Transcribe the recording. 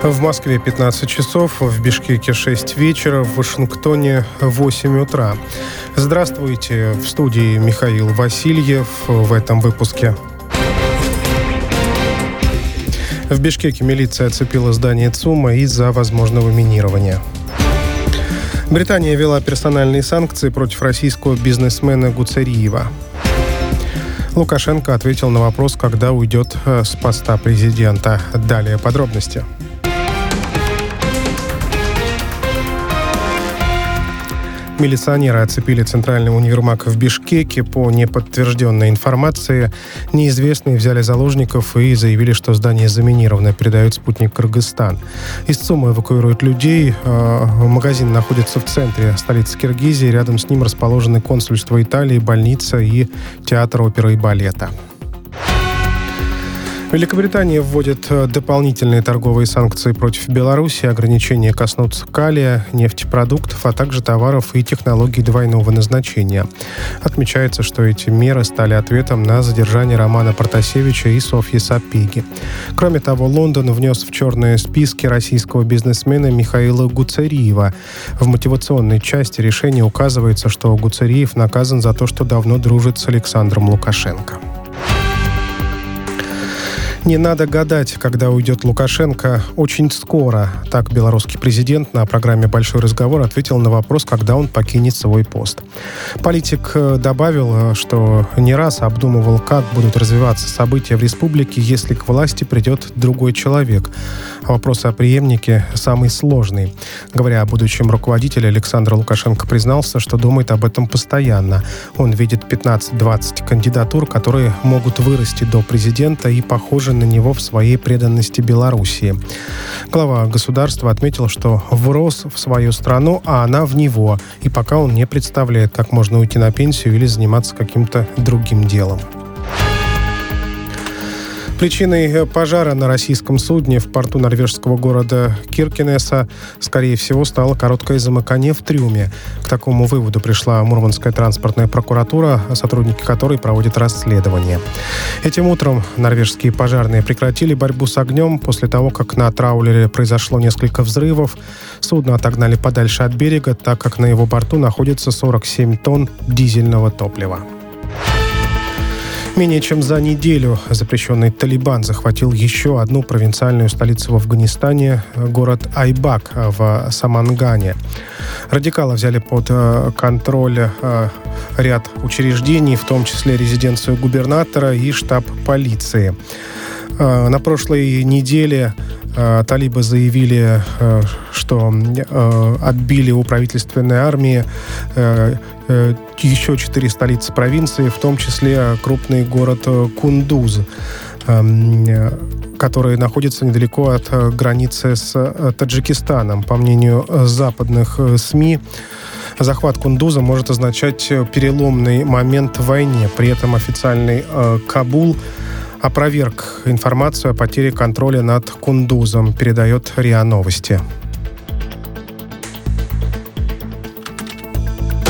В Москве 15 часов, в Бишкеке 6 вечера, в Вашингтоне 8 утра. Здравствуйте, в студии Михаил Васильев в этом выпуске. В Бишкеке милиция оцепила здание ЦУМа из-за возможного минирования. Британия ввела персональные санкции против российского бизнесмена Гуцериева. Лукашенко ответил на вопрос, когда уйдет с поста президента. Далее подробности. Милиционеры оцепили центральный универмаг в Бишкеке. По неподтвержденной информации неизвестные взяли заложников и заявили, что здание заминировано, передает «Спутник Кыргызстан». Из ЦУМа эвакуируют людей. Магазин находится в центре столицы Киргизии. Рядом с ним расположены консульство Италии, больница и театр оперы и балета. Великобритания вводит дополнительные торговые санкции против Беларуси. Ограничения коснутся калия, нефтепродуктов, а также товаров и технологий двойного назначения. Отмечается, что эти меры стали ответом на задержание Романа Протасевича и Софьи Сапеги. Кроме того, Лондон внес в черные списки российского бизнесмена Михаила Гуцериева. В мотивационной части решения указывается, что Гуцериев наказан за то, что давно дружит с Александром Лукашенко. Не надо гадать, когда уйдет Лукашенко. Очень скоро. Так белорусский президент на программе «Большой разговор» ответил на вопрос, когда он покинет свой пост. Политик добавил, что не раз обдумывал, как будут развиваться события в республике, если к власти придет другой человек. А вопрос о преемнике самый сложный. Говоря о будущем руководителе, Александр Лукашенко признался, что думает об этом постоянно. Он видит 15-20 кандидатур, которые могут вырасти до президента и похожи на него в своей преданности Белоруссии. Глава государства отметил, что врос в свою страну, а она в него, и пока он не представляет, как можно уйти на пенсию или заниматься каким-то другим делом. Причиной пожара на российском судне в порту норвежского города Киркенеса, скорее всего, стало короткое замыкание в трюме. К такому выводу пришла Мурманская транспортная прокуратура, сотрудники которой проводят расследование. Этим утром норвежские пожарные прекратили борьбу с огнем после того, как на траулере произошло несколько взрывов. Судно отогнали подальше от берега, так как на его борту находится 47 тонн дизельного топлива. Менее чем за неделю запрещенный Талибан захватил еще одну провинциальную столицу в Афганистане, город Айбак в Самангане. Радикалы взяли под контроль ряд учреждений, в том числе резиденцию губернатора и штаб полиции. На прошлой неделе талибы заявили, что отбили у правительственной армии еще 4 столицы провинции, в том числе крупный город Кундуз, который находится недалеко от границы с Таджикистаном. По мнению западных СМИ, захват Кундуза может означать переломный момент в войне. При этом официальный Кабул опроверг информацию о потере контроля над Кундузом, передает РИА Новости.